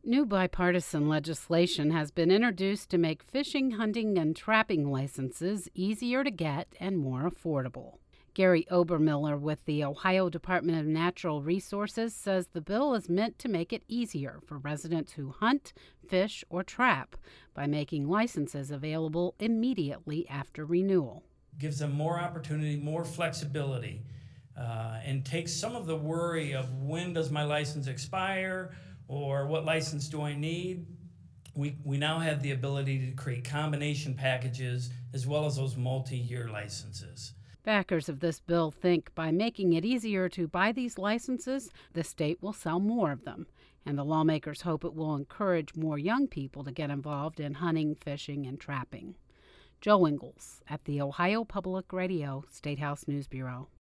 New bipartisan legislation has been introduced to make fishing, hunting, and trapping licenses easier to get and more affordable. Gary Obermiller with the Ohio Department of Natural Resources says the bill is meant to make it easier for residents who hunt, fish, or trap by making licenses available immediately after renewal. Gives them more opportunity, more flexibility, and takes some of the worry of when does my license expire or what license do I need. We now have the ability to create combination packages as well as those multi-year licenses. Backers of this bill think by making it easier to buy these licenses, the state will sell more of them, and the lawmakers hope it will encourage more young people to get involved in hunting, fishing, and trapping. Joe Ingles at the Ohio Public Radio State House News Bureau.